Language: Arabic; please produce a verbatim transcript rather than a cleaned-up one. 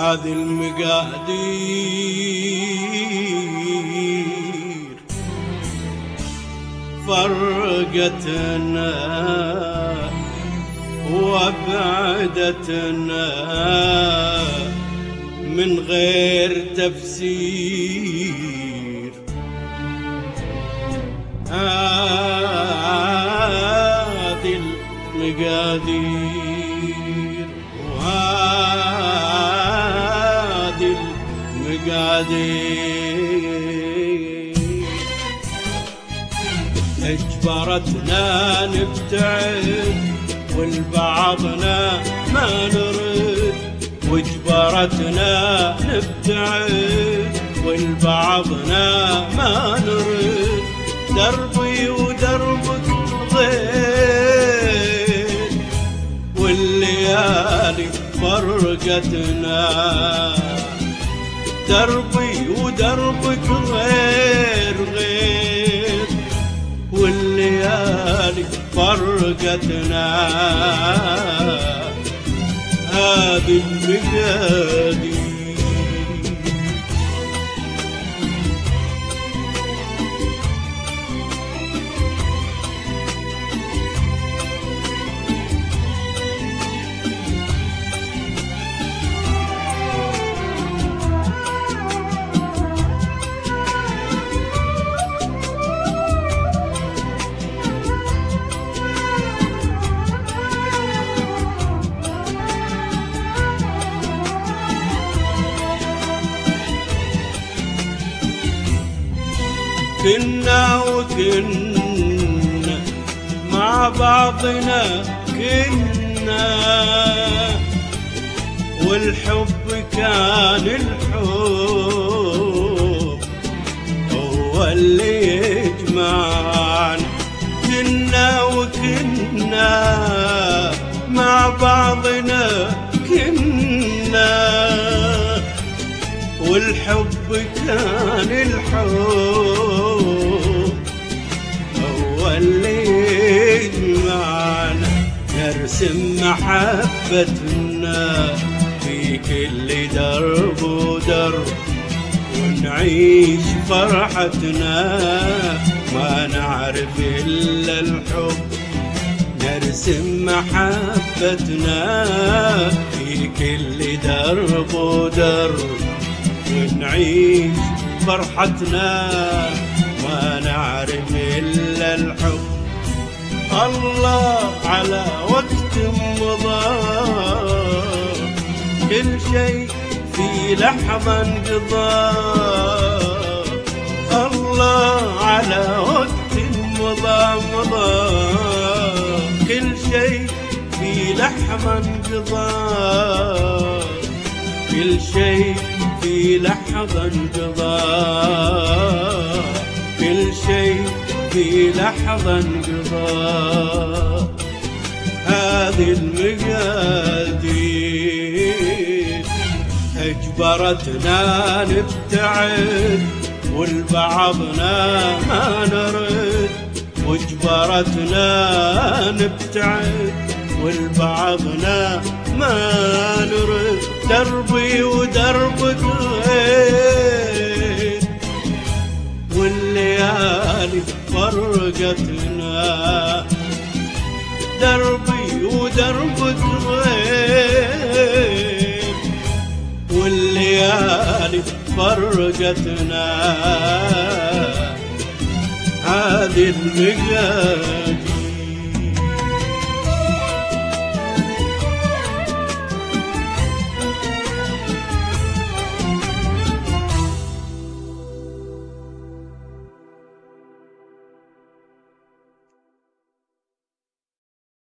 هذه المقادير فرقتنا وابعدتنا من غير تفسير. هذه المقادير وهذه المقادير اجبرتنا نبتعد والبعضنا ما نرد، واجبرتنا نبتعد والبعضنا ما نرد. دربي ودربك غير والليالي فرقتنا، دربي ودربك غير غير والليالي فرقتنا. هذه المقادير كنا وكنا مع بعضنا كنا، والحب كان الحب هو اللي يجمعنا. كنا وكنا مع بعضنا كنا، والحب كان الحب هو اللي يجمعنا. نرسم محبتنا في كل درب ودرب، ونعيش فرحتنا ما نعرف إلا الحب. نرسم محبتنا في كل درب ودرب، ونعيش فرحتنا ما نعرف إلا الحب. الله على وقت مضى كل شيء في لحظة انقضى. الله على وقت مضى مضى كل شيء في لحظة انقضى. كل شيء في لحظة انقضى، كل شيء في لحظة انقضى. هذه المقادير اجبرتنا نبتعد والبعضنا ما نرد، واجبرتنا نبتعد والبعضنا ما نرد. دربي ودربك غير والليالي فرقتنا، دربي ودربك غير والليالي فرقتنا. هذه المقادير